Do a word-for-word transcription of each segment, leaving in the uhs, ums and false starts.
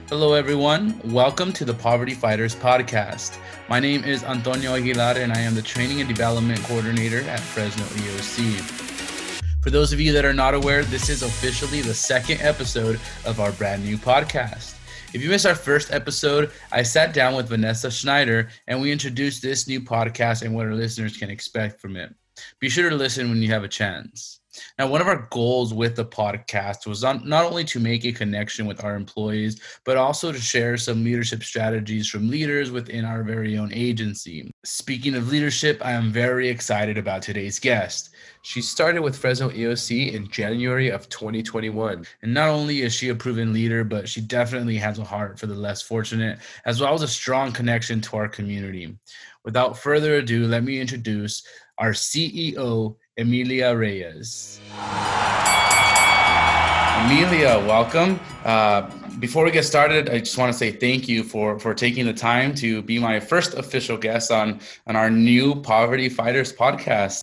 Hello, everyone. Welcome to the Poverty Fighters podcast. My name is Antonio Aguilar, and I am the Training and Development Coordinator at Fresno E O C. For those of you that are not aware, this is officially the second episode of our brand new podcast. If you missed our first episode, I sat down with Vanessa Schneider, and we introduced this new podcast and what our listeners can expect from it. Be sure to listen when you have a chance. Now, one of our goals with the podcast was not, not only to make a connection with our employees, but also to share some leadership strategies from leaders within our very own agency. Speaking of leadership, I am very excited about today's guest. She started with Fresno E O C in January of twenty twenty-one. And not only is she a proven leader, but she definitely has a heart for the less fortunate, as well as a strong connection to our community. Without further ado, let me introduce our C E O, Emilia Reyes. Emilia, welcome. Uh, before we get started, I just want to say thank you for, for taking the time to be my first official guest on, on our new Poverty Fighters podcast.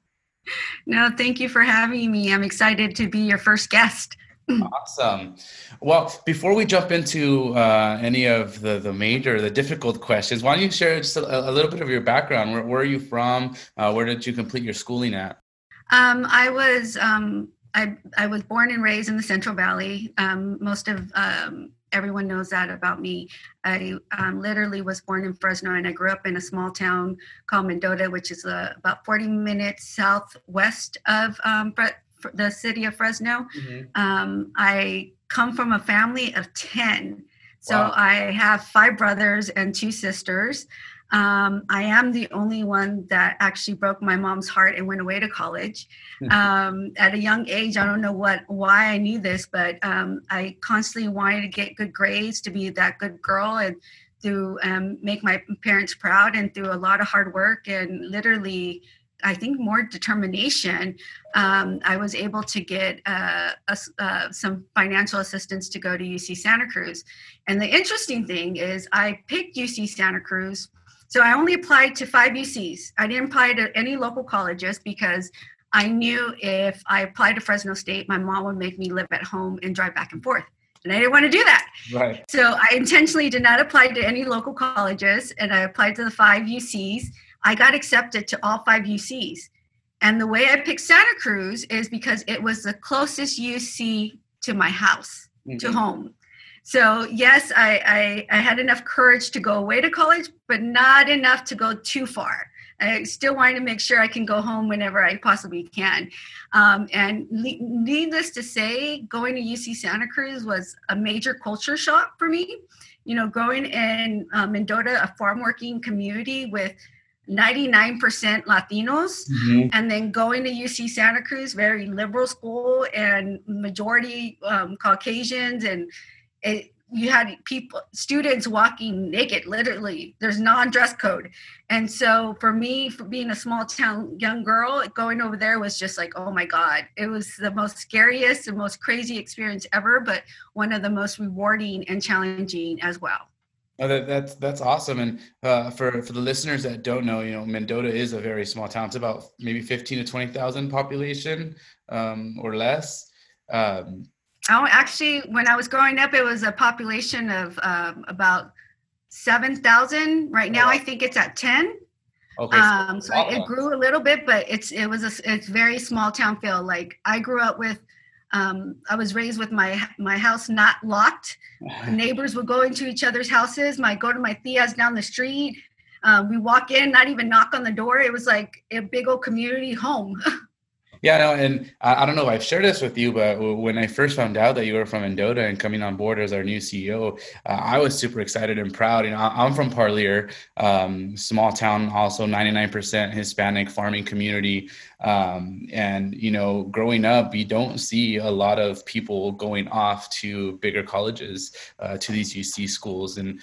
No, thank you for having me. I'm excited to be your first guest. Awesome. Well, before we jump into uh, any of the, the major, the difficult questions, why don't you share just a, a little bit of your background? Where, where are you from? Uh, where did you complete your schooling at? Um, I was um, I I was born and raised in the Central Valley. Um, most of um, everyone knows that about me. I um, literally was born in Fresno, and I grew up in a small town called Mendota, which is uh, about forty minutes southwest of um, Fre- the city of Fresno. Mm-hmm. Um, I come from a family of ten. So wow. I have five brothers and two sisters. Um, I am the only one that actually broke my mom's heart and went away to college. Um, at a young age, I don't know what why I knew this, but um, I constantly wanted to get good grades, to be that good girl, and to um, make my parents proud. And through a lot of hard work and literally, I think more determination, um, I was able to get uh, a, uh, some financial assistance to go to U C Santa Cruz. And the interesting thing is I picked U C Santa Cruz. So I only applied to five U Cs. I didn't apply to any local colleges because I knew if I applied to Fresno State, my mom would make me live at home and drive back and forth. And I didn't want to do that. Right. So I intentionally did not apply to any local colleges, and I applied to the five U Cs. I got accepted to all five U Cs. And the way I picked Santa Cruz is because it was the closest U C to my house, mm-hmm. to home. So yes, I, I, I had enough courage to go away to college, but not enough to go too far. I still wanted to make sure I can go home whenever I possibly can. Um, and le- needless to say, going to U C Santa Cruz was a major culture shock for me. You know, growing in uh, Mendota, a farm working community with ninety-nine percent Latinos, mm-hmm. and then going to U C Santa Cruz, very liberal school and majority um, Caucasians, and It, you had people, students walking naked, literally. There's non-dress code. And so for me, for being a small town young girl, going over there was just like, oh my God. It was the most scariest and most crazy experience ever, but one of the most rewarding and challenging as well. Oh, that, that's that's awesome. And uh, for, for the listeners that don't know, you know, Mendota is a very small town. It's about maybe fifteen to twenty thousand population um, or less. Um, Oh, actually, when I was growing up, it was a population of um, about seven thousand. Right now, I think it's at ten. Okay. Um, so it, it grew a little bit, but it's it was a it's very small town feel. Like I grew up with, um, I was raised with my my house not locked. Neighbors would go into each other's houses. My go to my tias down the street. Um, we walk in, not even knock on the door. It was like a big old community home. Yeah, no, and I, I don't know if I've shared this with you, but when I first found out that you were from Mendota and coming on board as our new C E O, uh, I was super excited and proud. You know, I'm from Parlier, um, small town, also ninety-nine percent Hispanic farming community. Um, and, you know, growing up, you don't see a lot of people going off to bigger colleges, uh, to these U C schools. And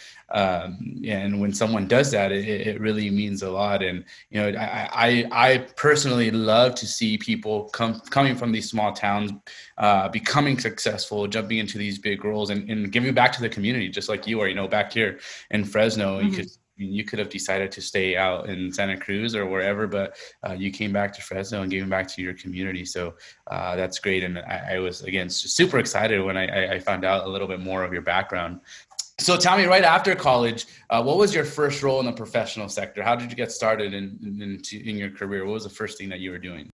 um, and when someone does that, it, it really means a lot. And, you know, I, I, I personally love to see people come coming from these small towns, uh, becoming successful, jumping into these big roles and, and giving back to the community, just like you are, you know, back here in Fresno. Mm-hmm. You could you could have decided to stay out in Santa Cruz or wherever, but uh, you came back to Fresno and giving back to your community. So uh, that's great. And I, I was, again, super excited when I, I found out a little bit more of your background. So tell me, right after college, uh, what was your first role in the professional sector? How did you get started in, in, in your career? What was the first thing that you were doing?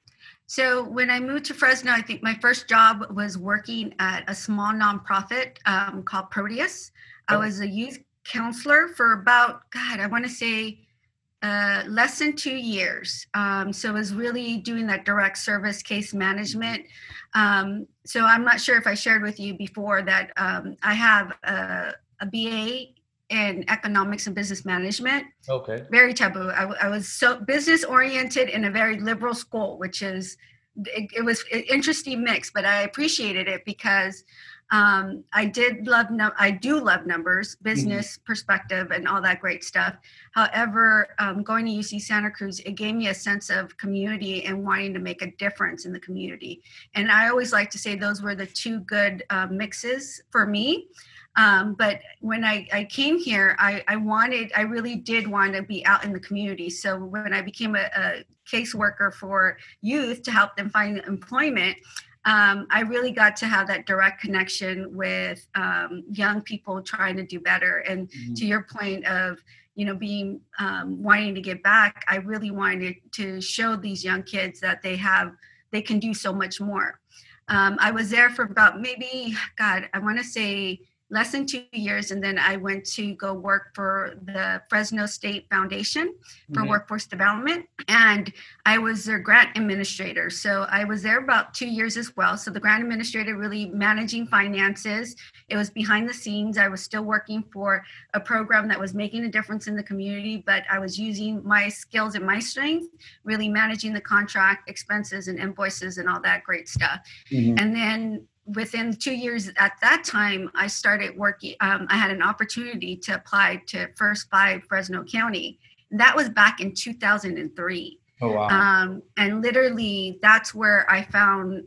So when I moved to Fresno, I think my first job was working at a small nonprofit um, called Proteus. I was a youth counselor for about, God, I want to say uh, less than two years. Um, so I was really doing that direct service case management. Um, so I'm not sure if I shared with you before that um, I have a, a B A in economics and business management. Okay. Very taboo. I, I was so business oriented in a very liberal school, which is, it, it was an interesting mix, but I appreciated it because um, I did love, num- I do love numbers, business mm-hmm. perspective and all that great stuff. However, um, going to U C Santa Cruz, it gave me a sense of community and wanting to make a difference in the community. And I always like to say those were the two good uh, mixes for me. Um, but when I, I came here, I, I wanted, I really did want to be out in the community. So when I became a, a caseworker for youth to help them find employment, um, I really got to have that direct connection with um, young people trying to do better. And mm-hmm. to your point of, you know, being um, wanting to get back, I really wanted to show these young kids that they have, they can do so much more. Um, I was there for about maybe, God, I want to say, less than two years. And then I went to go work for the Fresno State Foundation for mm-hmm. Workforce Development. And I was their grant administrator. So I was there about two years as well. So the grant administrator really managing finances. It was behind the scenes. I was still working for a program that was making a difference in the community, but I was using my skills and my strength, really managing the contract expenses and invoices and all that great stuff. Mm-hmm. And then within two years at that time, I started working, um, I had an opportunity to apply to First Five Fresno County. And that was back in two thousand three. Oh, wow. Um, and literally that's where I found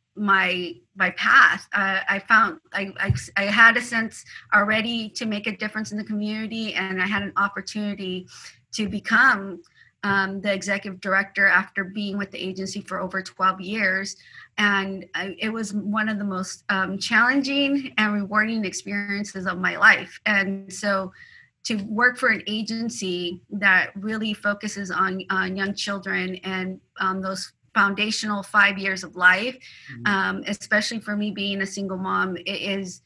my my path. Uh, I found, I, I, I had a sense already to make a difference in the community, and I had an opportunity to become um, the executive director after being with the agency for over twelve years. And I, it was one of the most um, challenging and rewarding experiences of my life. And so to work for an agency that really focuses on, on young children and um, those foundational five years of life, mm-hmm. um, especially for me being a single mom, it is,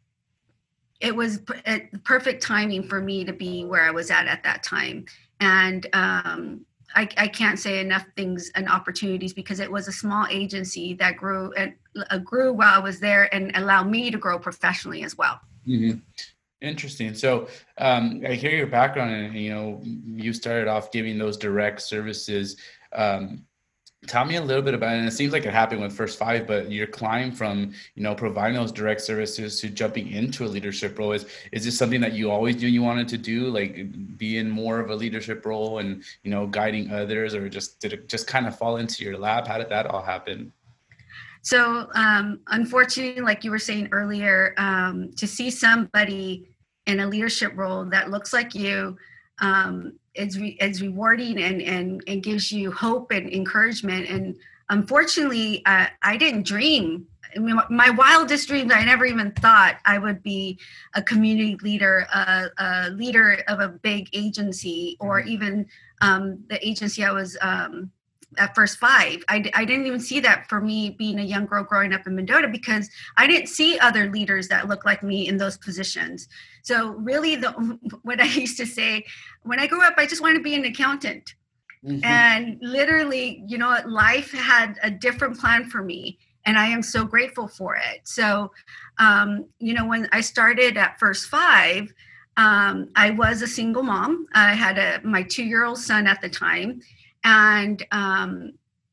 it was p- perfect timing for me to be where I was at at that time. And um, I, I can't say enough things and opportunities because it was a small agency that grew and uh, grew while I was there and allowed me to grow professionally as well. Mm-hmm. Interesting. So um, I hear your background, and you know you started off giving those direct services. Um, Tell me a little bit about it. And it seems like it happened with First Five, but your climb from, you know, providing those direct services to jumping into a leadership role. Is, is this something that you always knew you wanted to do, like be in more of a leadership role and, you know, guiding others, or just did it just kind of fall into your lap? How did that all happen? So um, unfortunately, like you were saying earlier, um, to see somebody in a leadership role that looks like you, um, it's, re- it's rewarding and, and, and gives you hope and encouragement. And unfortunately, uh, I didn't dream. I mean, my wildest dreams, I never even thought I would be a community leader, a, a leader of a big agency, or even um, the agency I was um, at First Five. I, I didn't even see that for me being a young girl growing up in Mendota, because I didn't see other leaders that looked like me in those positions. So really, the what I used to say, when I grew up, I just wanted to be an accountant. Mm-hmm. And literally, you know, life had a different plan for me, and I am so grateful for it. So, um, you know, when I started at First Five, um, I was a single mom. I had a my two-year-old son at the time. And um,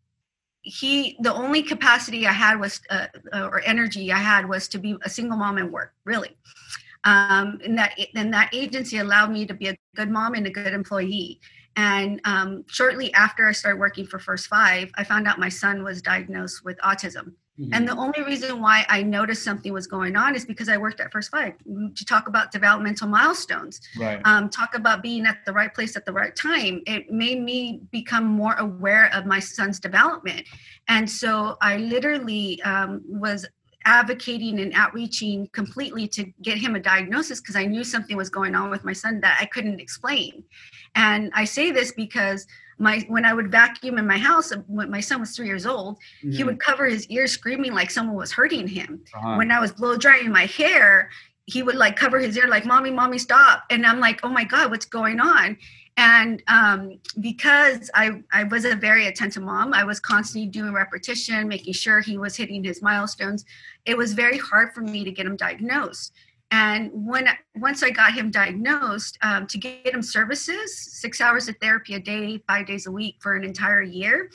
he, the only capacity I had was, uh, or energy I had was to be a single mom and work, really. Um, and that, and that agency allowed me to be a good mom and a good employee. And um, shortly after I started working for First Five, I found out my son was diagnosed with autism. Mm-hmm. And the only reason why I noticed something was going on is because I worked at First Five to talk about developmental milestones, right. um, talk about being at the right place at the right time. It made me become more aware of my son's development. And so I literally um, was advocating and outreaching completely to get him a diagnosis because I knew something was going on with my son that I couldn't explain. And I say this because my when I would vacuum in my house when my son was three years old, mm-hmm. he would cover his ears screaming like someone was hurting him. Uh-huh. When I was blow drying my hair, he would like cover his ear like, mommy, mommy, stop. And I'm like, oh my God, what's going on? And um, because I, I was a very attentive mom, I was constantly doing repetition, making sure he was hitting his milestones. It was very hard for me to get him diagnosed. And when once I got him diagnosed, um, to get him services, six hours of therapy a day, five days a week for an entire year,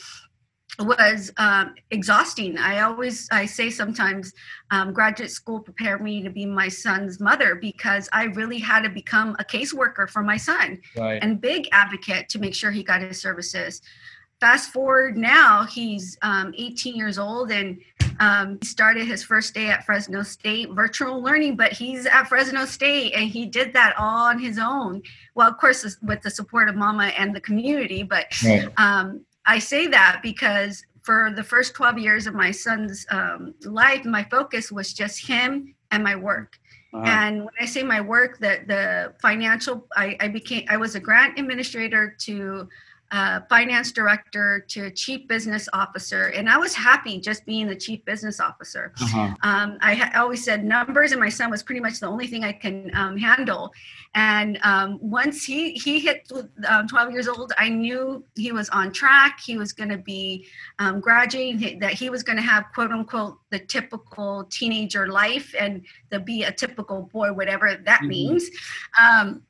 was um, exhausting. I always, I say sometimes um, graduate school prepared me to be my son's mother because I really had to become a caseworker for my son right. and big advocate to make sure he got his services. Fast forward now, he's um, eighteen years old and um, he started his first day at Fresno State virtual learning, but he's at Fresno State and he did that all on his own. Well, of course, with the support of mama and the community, but right. um, I say that because for the first twelve years of my son's um, life, my focus was just him and my work. Uh-huh. And when I say my work, the, the financial, I, I became, I was a grant administrator to uh, finance director to chief business officer. And I was happy just being the chief business officer. Uh-huh. Um, I ha- always said numbers and my son was pretty much the only thing I can um, handle. And um, once he, he hit um, twelve years old, I knew he was on track. He was going to be um, graduating, that he was going to have quote unquote the typical teenager life and to be a typical boy, whatever that mm-hmm. means. Um,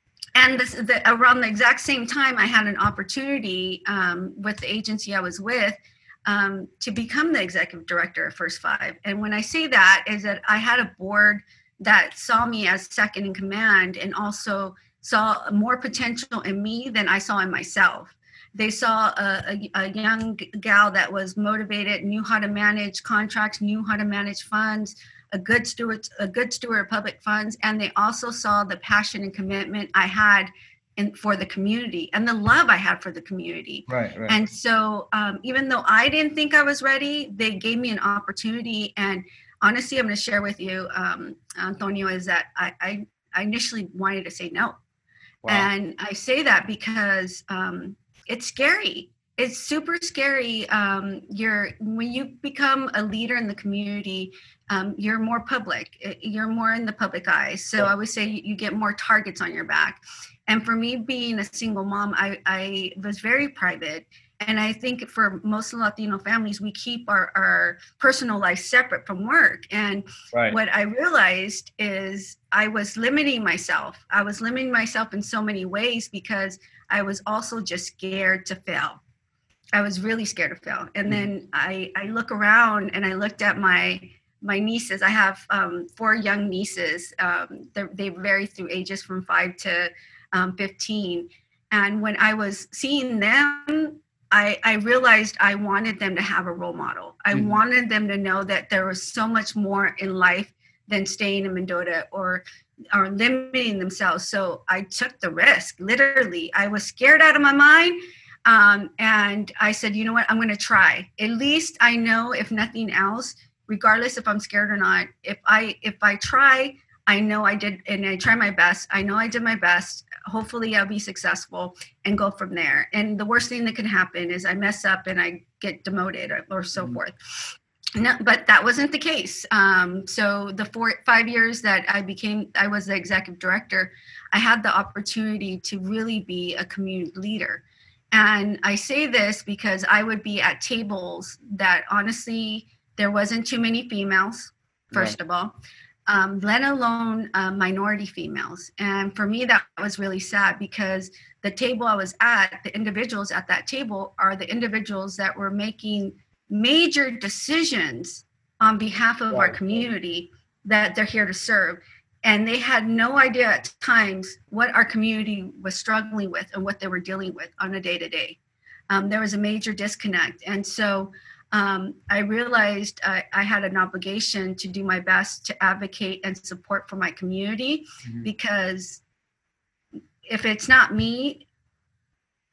And this, the, around the exact same time, I had an opportunity um, with the agency I was with um, to become the executive director of First Five. And when I say that is that I had a board that saw me as second in command and also saw more potential in me than I saw in myself. They saw a, a, a young gal that was motivated, knew how to manage contracts, knew how to manage funds, a good steward, a good steward of public funds, and they also saw the passion and commitment I had in, for the community and the love I had for the community. Right, right. And so um, even though I didn't think I was ready, they gave me an opportunity. And honestly, I'm going to share with you, um, Antonio, is that I, I, I initially wanted to say no. Wow. And I say that because um, it's scary. It's super scary. Um, you're when you become a leader in the community, um, you're more public. You're more in the public eye. So yeah. I would say you, you get more targets on your back. And for me, being a single mom, I, I was very private. And I think for most Latino families, we keep our, our personal life separate from work. And right. what I realized is I was limiting myself. I was limiting myself in so many ways because I was also just scared to fail. I was really scared to fail. And then I, I look around and I looked at my my nieces. I have um, four young nieces. Um, they vary through ages from five to um, fifteen. And when I was seeing them, I, I realized I wanted them to have a role model. I mm-hmm. wanted them to know that there was so much more in life than staying in Mendota or or limiting themselves. So I took the risk, literally. I was scared out of my mind. Um, and I said, you know what, I'm going to try. At least I know, if nothing else, regardless if I'm scared or not, if I if I try, I know I did, and I try my best. I know I did my best. Hopefully I'll be successful and go from there. And the worst thing that can happen is I mess up and I get demoted or, or so mm-hmm. forth. No, but that wasn't the case. Um, so the four, five years that I became, I was the executive director, I had the opportunity to really be a community leader. And I say this because I would be at tables that honestly, there wasn't too many females, first right. of all, um, let alone uh, minority females. And for me, that was really sad because the table I was at, the individuals at that table are the individuals that were making major decisions on behalf of right. our community that they're here to serve. And they had no idea at times what our community was struggling with and what they were dealing with on a day-to-day. Um, there was a major disconnect. And so um, I realized I, I had an obligation to do my best to advocate and support for my community, mm-hmm. because if it's not me,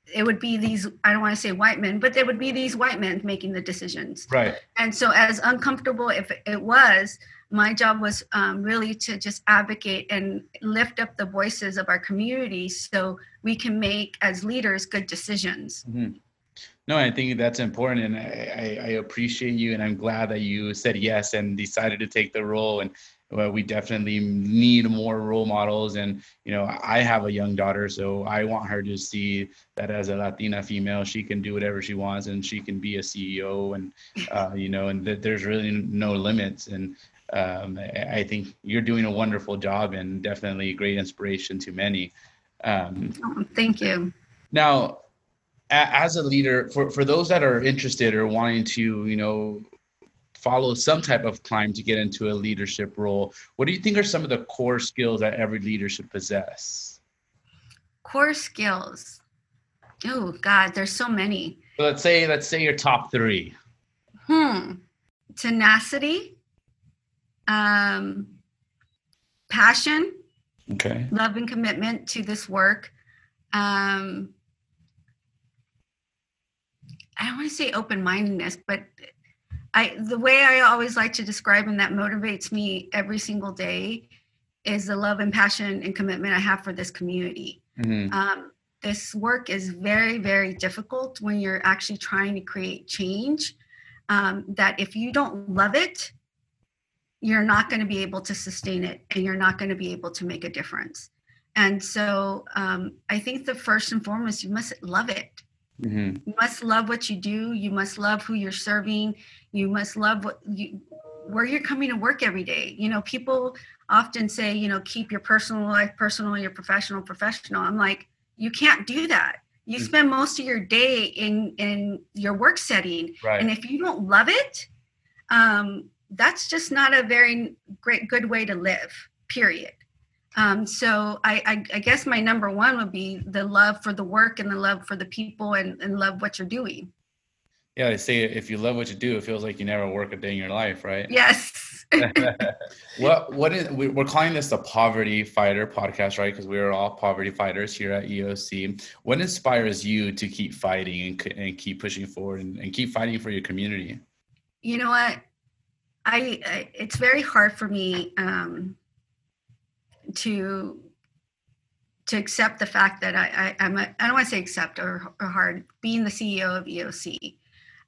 it would be these, I don't want to say white men, but there would be these white men making the decisions. Right. And so as uncomfortable if it was, my job was um, really to just advocate and lift up the voices of our community so we can make, as leaders, good decisions. Mm-hmm. No, I think that's important, and I, I, I appreciate you, and I'm glad that you said yes and decided to take the role. And well, we definitely need more role models. And, you know, I have a young daughter, so I want her to see that as a Latina female, she can do whatever she wants, and she can be a C E O, and, uh, you know, and that there's really no limits. And um, I think you're doing a wonderful job and definitely a great inspiration to many. Um, oh, thank you. Now, as a leader, for, for those that are interested or wanting to, you know, follow some type of climb to get into a leadership role, what do you think are some of the core skills that every leader should possess? Core skills. Oh God, there's so many. So let's say, let's say your top three. Hmm. Tenacity, um, passion, okay, love and commitment to this work. Um, I don't want to say open-mindedness, but I, the way I always like to describe and that motivates me every single day is the love and passion and commitment I have for this community. Mm-hmm. Um, this work is very, very difficult when you're actually trying to create change. Um, that if you don't love it, you're not going to be able to sustain it, and you're not going to be able to make a difference. And so um, I think the first and foremost, you must love it. Mm-hmm. You must love what you do. You must love who you're serving. You must love what you, where you're coming to work every day. You know, people often say, you know, keep your personal life personal, your professional professional. I'm like, you can't do that. You spend most of your day in, in your work setting. Right. And if you don't love it, um, that's just not a very great, good way to live, period. Um, so I, I, I guess my number one would be the love for the work and the love for the people and, and love what you're doing. Yeah, they say if you love what you do, it feels like you never work a day in your life, right? Yes. what what is we're calling this the Poverty Fighter podcast, right? Because we are all poverty fighters here at E O C. What inspires you to keep fighting and, and keep pushing forward and, and keep fighting for your community? You know what? I, I it's very hard for me um, to to accept the fact that I, I I'm a, I don't want to say accept or, or hard being the C E O of E O C.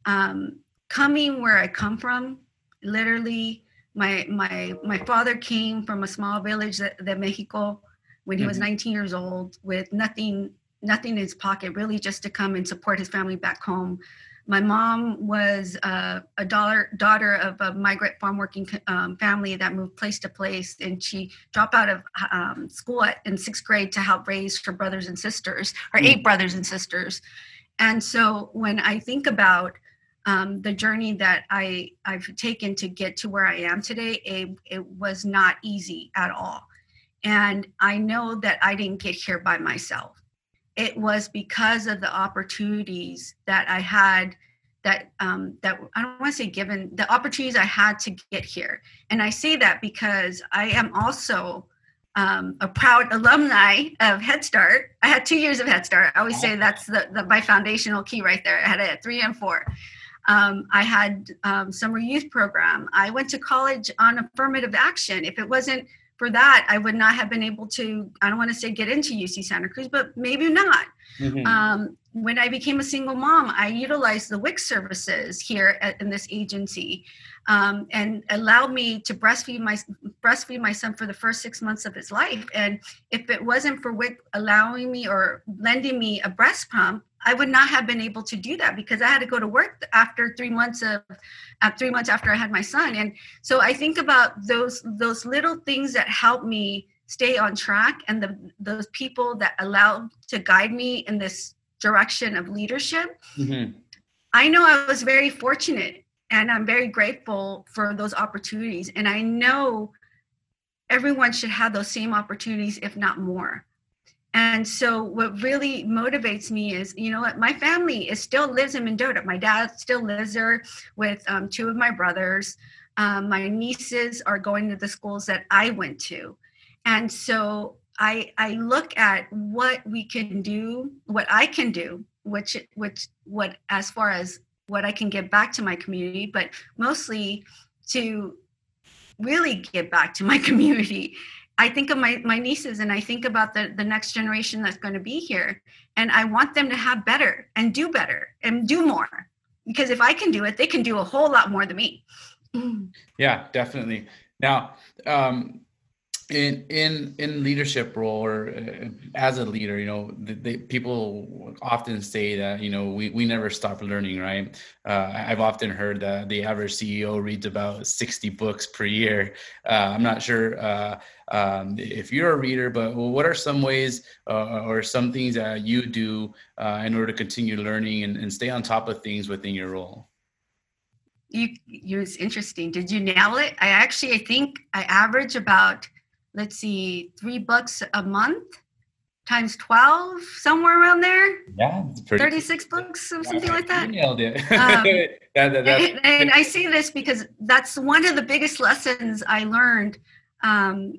Um, coming where I come from, literally, my my my father came from a small village de, de Mexico when he mm-hmm. was nineteen years old with nothing nothing in his pocket, really just to come and support his family back home. My mom was uh, a daughter, daughter of a migrant farm working um, family that moved place to place, and she dropped out of um, school at, in sixth grade to help raise her brothers and sisters, or eight brothers and sisters. And so when I think about um, the journey that I, I've taken to get to where I am today, it, it was not easy at all. And I know that I didn't get here by myself. It was because of the opportunities that I had that, um, that I don't want to say given, the opportunities I had to get here. And I say that because I am also um, a proud alumni of Head Start. I had two years of Head Start. I always say that's the, the my foundational key right there. I had it at three and four. Um, I had um, summer youth program. I went to college on affirmative action. If it wasn't for that, I would not have been able to, I don't want to say get into U C Santa Cruz, but maybe not. Mm-hmm. Um, when I became a single mom, I utilized the W I C services here at, in this agency um, and allowed me to breastfeed my breastfeed my son for the first six months of his life. And if it wasn't for W I C allowing me or lending me a breast pump, I would not have been able to do that because I had to go to work after three months of, uh, three months after I had my son. And so I think about those those little things that help me stay on track, and the those people that allow to guide me in this direction of leadership. Mm-hmm. I know I was very fortunate, and I'm very grateful for those opportunities. And I know everyone should have those same opportunities, if not more. And so what really motivates me is, you know what, my family is still lives in Mendota. My dad still lives there with um, two of my brothers. Um, my nieces are going to the schools that I went to. And so I I look at what we can do, what I can do, which which what as far as what I can give back to my community, but mostly to really give back to my community. I think of my, my nieces and I think about the, the next generation that's going to be here. And I want them to have better and do better and do more. Because if I can do it, they can do a whole lot more than me. Yeah, definitely. Now, um, in in in leadership role or uh, as a leader, you know, the, the, people often say that, you know, we, we never stop learning, right? Uh, I've often heard that the average C E O reads about sixty books per year. Uh, I'm not sure uh, um, if you're a reader, but what are some ways uh, or some things that you do uh, in order to continue learning and, and stay on top of things within your role? You, you, it's interesting. Did you nail it? I actually, I think I average about, let's see, three books a month times twelve, somewhere around there. Yeah, thirty-six books or something like that. You nailed it. Um, that, that, and, and I say this because that's one of the biggest lessons I learned um,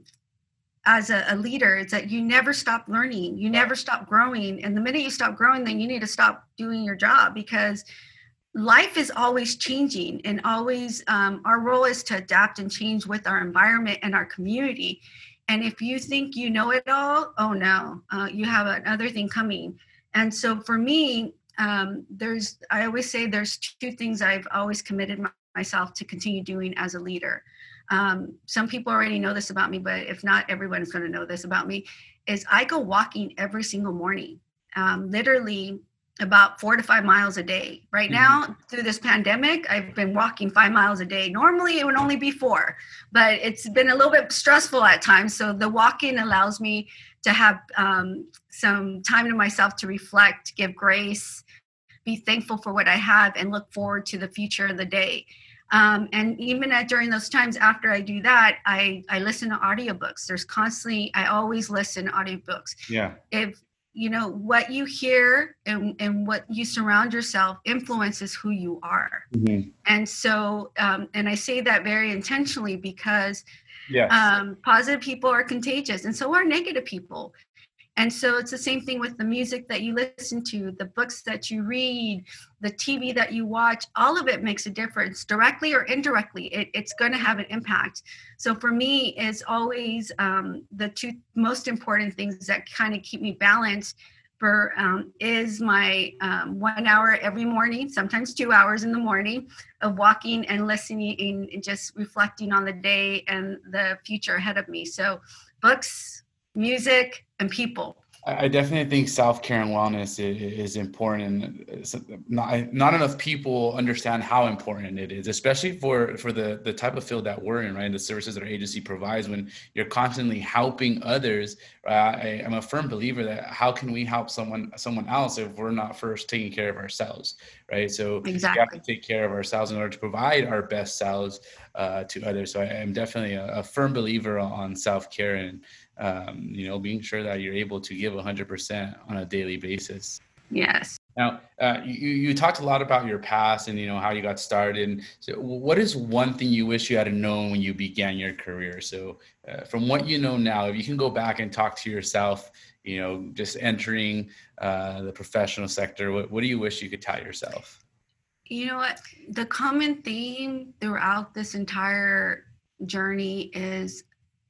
as a, a leader. It's that you never stop learning. You never stop growing. And the minute you stop growing, then you need to stop doing your job, because life is always changing, and always um, our role is to adapt and change with our environment and our community. And if you think you know it all, oh no, uh, you have another thing coming. And so for me, um, there's, I always say there's two things I've always committed my, myself to continue doing as a leader. Um, some people already know this about me, but if not, everyone's going to know this about me, is I go walking every single morning, um, literally about four to five miles a day. Right now, mm-hmm. through this pandemic, I've been walking five miles a day. Normally it would only be four, but it's been a little bit stressful at times. So the walking allows me to have um, some time to myself to reflect, give grace, be thankful for what I have, and look forward to the future of the day. Um, and even at, during those times after I do that, I, I listen to audiobooks. There's constantly, I always listen to audiobooks. Yeah. If, you know, what you hear and, and what you surround yourself influences who you are. Mm-hmm. And so, um, and I say that very intentionally because yes. um, positive people are contagious, and so are negative people. And so it's the same thing with the music that you listen to, the books that you read, the T V that you watch. All of it makes a difference, directly or indirectly. It, it's going to have an impact. So for me, it's always um, the two most important things that kind of keep me balanced for um, is my um, one hour every morning, sometimes two hours in the morning, of walking and listening and just reflecting on the day and the future ahead of me. So books, music, and people. I definitely think self-care and wellness is important. Not, not enough people understand how important it is, especially for, for the, the type of field that we're in, right? The services that our agency provides. When you're constantly helping others, uh, I, I'm a firm believer that how can we help someone someone else if we're not first taking care of ourselves, right? So exactly. We have to take care of ourselves in order to provide our best selves uh, to others. So I am definitely a, a firm believer on self-care and Um, you know, being sure that you're able to give one hundred percent on a daily basis. Yes. Now, uh, you, you talked a lot about your past and, you know, how you got started. So what is one thing you wish you had known when you began your career? So uh, from what you know now, if you can go back and talk to yourself, you know, just entering uh, the professional sector, what, what do you wish you could tell yourself? You know what? The common theme throughout this entire journey is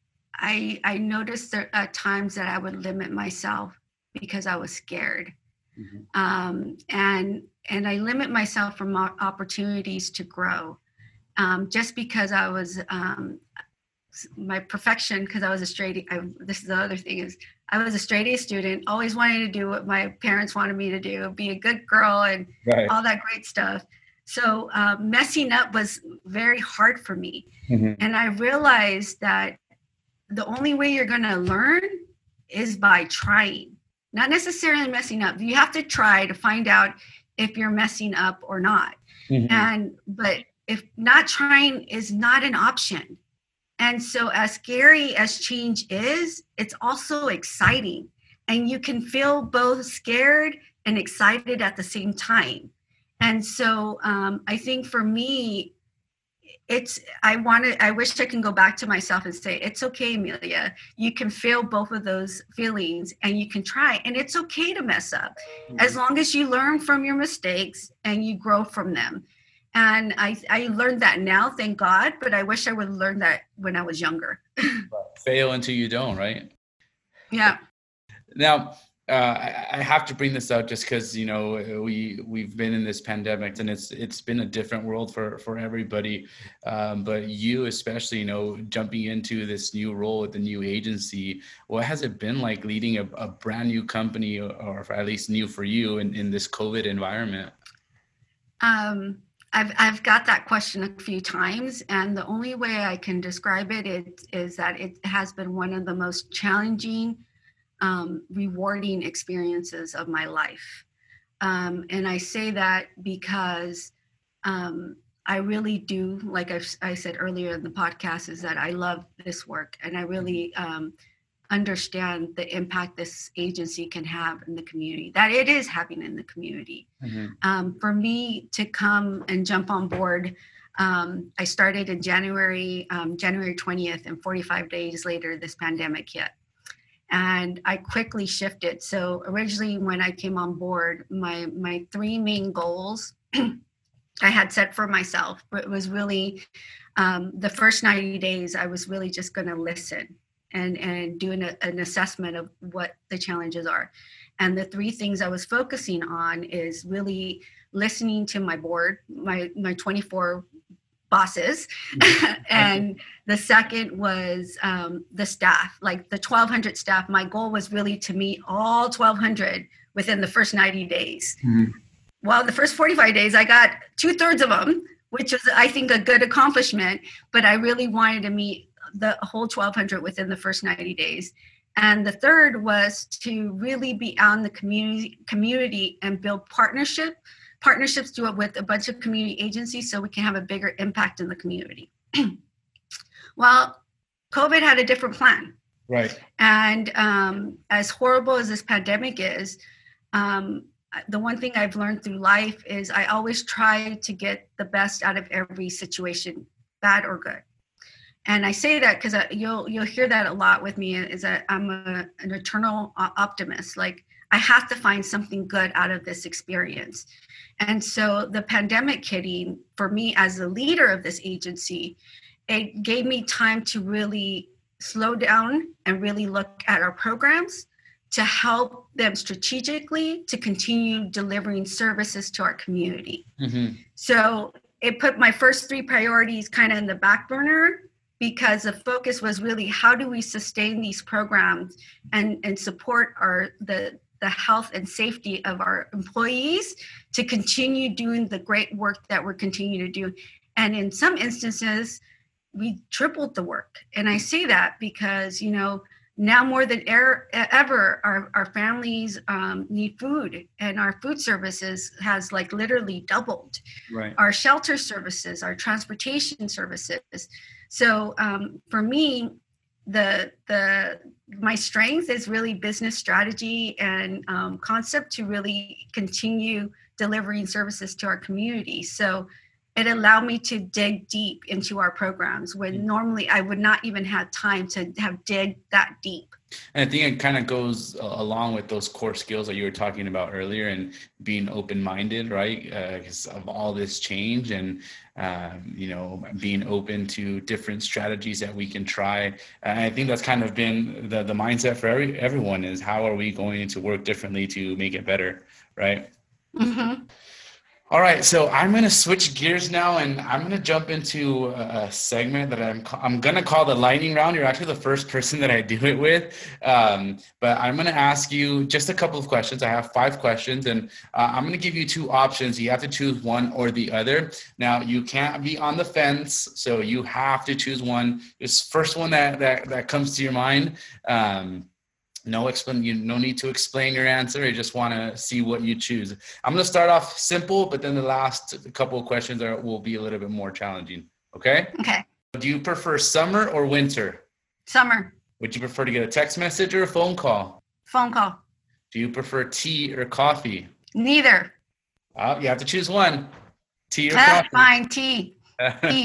I, I noticed there at times that I would limit myself because I was scared. Mm-hmm. Um, and and I limit myself from opportunities to grow um, just because I was, um, my perfection, because I was a straight, I, this is the other thing is, I was a straight A student, always wanting to do what my parents wanted me to do, be a good girl and right. all that great stuff. So uh, messing up was very hard for me. Mm-hmm. And I realized that the only way you're going to learn is by trying, not necessarily messing up. You have to try to find out if you're messing up or not. Mm-hmm. And, but if not trying is not an option. And so as scary as change is, it's also exciting. And you can feel both scared and excited at the same time. And so um, I think for me, it's, I wanted, I wish I can go back to myself and say, it's okay, Amelia. You can feel both of those feelings and you can try. And it's okay to mess up Mm-hmm. as long as you learn from your mistakes and you grow from them. And I, I learned that now, thank God, but I wish I would have learned that when I was younger. Fail until you don't, right? Yeah. Now, uh, I, I have to bring this up just because, you know, we, we've been in this pandemic and it's it's been a different world for, for everybody. Um, but you especially, you know, jumping into this new role with the new agency, what has it been like leading a, a brand new company, or, or at least new for you in, in this COVID environment? Um, I've I've got that question a few times, and the only way I can describe it is, is that it has been one of the most challenging, um, rewarding experiences of my life. Um, and I say that because um, I really do, like I've, I said earlier in the podcast, is that I love this work, and I really um, understand the impact this agency can have in the community, that it is having in the community. Mm-hmm. Um, for me to come and jump on board, um, I started in January, um, January twentieth, and forty-five days later, this pandemic hit. And I quickly shifted. So originally when I came on board, my, my three main goals I had set for myself, but it was really um, the first ninety days, I was really just going to listen and, and do an, an assessment of what the challenges are. And the three things I was focusing on is really listening to my board, my, my twenty-four bosses. And the second was um, the staff, like the twelve hundred staff. My goal was really to meet all twelve hundred within the first ninety days. Mm-hmm. Well, the first forty-five days, I got two thirds of them, which was, I think, a good accomplishment. But I really wanted to meet the whole twelve hundred within the first ninety days. And the third was to really be out in the community, community and build partnership, partnerships to it with a bunch of community agencies so we can have a bigger impact in the community. Well, COVID had a different plan. Right. And um, as horrible as this pandemic is, um, the one thing I've learned through life is I always try to get the best out of every situation, bad or good. And I say that because you'll you'll hear that a lot with me, is that I'm a, an eternal optimist. Like, I have to find something good out of this experience. And so the pandemic hitting, for me as the leader of this agency, it gave me time to really slow down and really look at our programs to help them strategically to continue delivering services to our community. Mm-hmm. So it put my first three priorities kind of in the back burner, because the focus was really how do we sustain these programs and, and support our the, the health and safety of our employees to continue doing the great work that we're continuing to do. And in some instances, we tripled the work. And I say that because, you know, now more than er, ever, our, our families um, need food, and our food services has like literally doubled. Right. Our shelter services, our transportation services. So um, for me, the the my strength is really business strategy and um, concept to really continue delivering services to our community. So it allowed me to dig deep into our programs when normally I would not even have time to have dig that deep. And I think it kind of goes along with those core skills that you were talking about earlier, and being open-minded, right? Because uh, of all this change, and um, you know, being open to different strategies that we can try. And I think that's kind of been the the mindset for every everyone, is how are we going to work differently to make it better, right? Mm-hmm. All right, so I'm going to switch gears now, and I'm going to jump into a segment that I'm I'm going to call the lightning round. You're actually the first person that I do it with, um, but I'm going to ask you just a couple of questions. I have five questions, and uh, I'm going to give you two options. You have to choose one or the other. Now, you can't be on the fence, so you have to choose one. This first one that that, that comes to your mind. Um, No explain. You no need to explain your answer. I just want to see what you choose. I'm going to start off simple, but then the last couple of questions are will be a little bit more challenging. Okay. Okay. Do you prefer summer or winter? Summer. Would you prefer to get a text message or a phone call? Phone call. Do you prefer tea or coffee? Neither. Uh, you have to choose one. Tea or That's coffee? fine. Tea. Tea.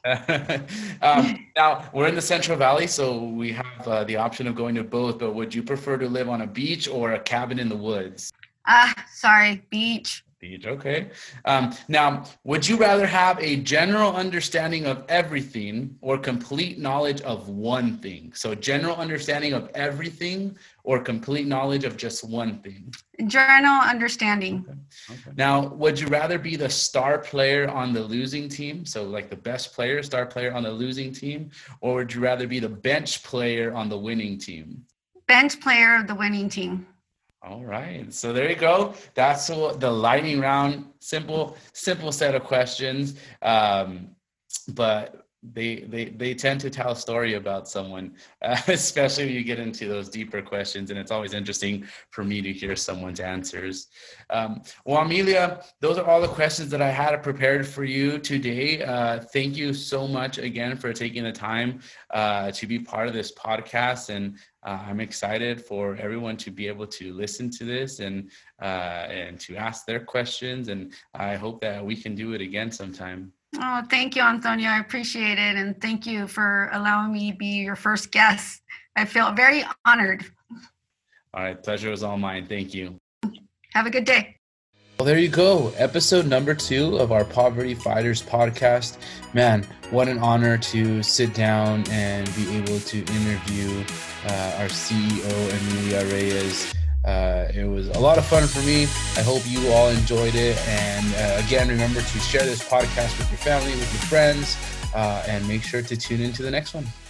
um, now, we're in the Central Valley, so we have uh, the option of going to both, but would you prefer to live on a beach or a cabin in the woods? Ah, uh, sorry, beach. Beach, okay. Um, now, would you rather have a general understanding of everything or complete knowledge of one thing? So general understanding of everything or complete knowledge of just one thing? General understanding. Okay. Okay. Now, would you rather be the star player on the losing team, so like the best player, star player on the losing team, or would you rather be the bench player on the winning team? Bench player of the winning team. All right. So there you go. That's the lightning round. Simple, simple set of questions. Um, but they, they, they tend to tell a story about someone, uh, especially when you get into those deeper questions. And it's always interesting for me to hear someone's answers. Um, well, Amelia, those are all the questions that I had prepared for you today. Uh, thank you so much again for taking the time uh, to be part of this podcast. And Uh, I'm excited for everyone to be able to listen to this and uh, and to ask their questions. And I hope that we can do it again sometime. Oh, thank you, Antonio. I appreciate it. And thank you for allowing me to be your first guest. I feel very honored. All right. Pleasure was all mine. Thank you. Have a good day. Well, there you go. Episode number two of our Poverty Fighters podcast. Man, what an honor to sit down and be able to interview uh, our C E O, Amelia Reyes. Uh, it was a lot of fun for me. I hope you all enjoyed it. And uh, again, remember to share this podcast with your family, with your friends, uh, and make sure to tune into the next one.